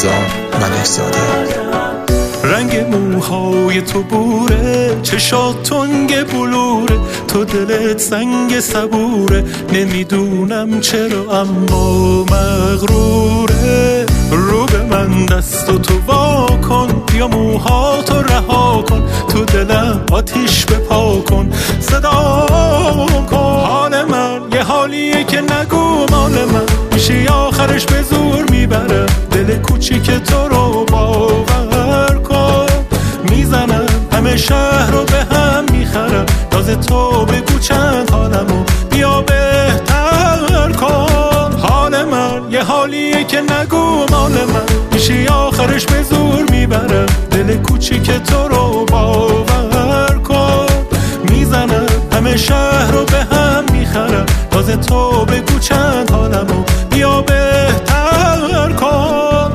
رضا ملک‌زاده. رنگ موهای تو بوره، چشات تنگ بلوره، تو دلت سنگ صبوره، نمیدونم چرا اما مغروره. رو به من دست و تو وا کن، بیا موهاتو رها کن، تو دلم آتیش بپا کن، صدا کن. حال من یه حالیه که نگو مال من، میشه آخرش به زور میبرم دل کوچیک تو رو باور کن. میزنم همه شهر رو به هم میخرم، راز تو بگو چند حالمو بیا بهتر کن. حال من یه حالیه که نگو مال من، میشه آخرش به زور میبرم دل کوچیک تو رو باور کن. میزنم همه شهر رو به هم میخرم، راز تو بگو چند حالمو بیا بهتر کن.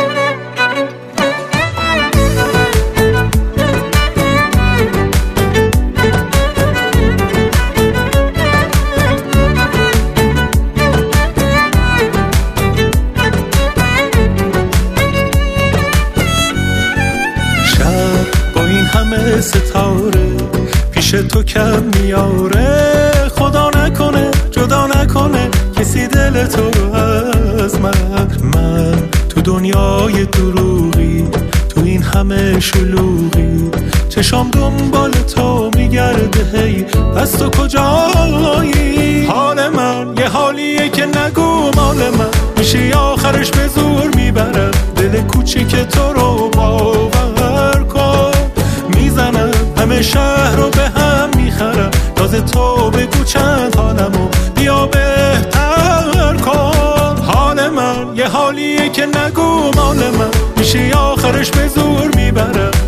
همه ستاره پیش تو کم میاره، خدا نکنه جدا نکنه کسی دل تو رو از من تو دنیای دروغی، تو این همه شلوغی، چشام دنبال تو میگرده، هی پس تو کجایی؟ حال من یه حالیه که نگو مال من، میشه آخرش به زور میبرم دل کوچیک تو رو باور کن. میزنم همه شهر رو به هم میخرم، راز تو بگو چند حالمو بیا بهتر کن. حال من یه حالیه که نگو مال من، میشه آخرش به زور میبرم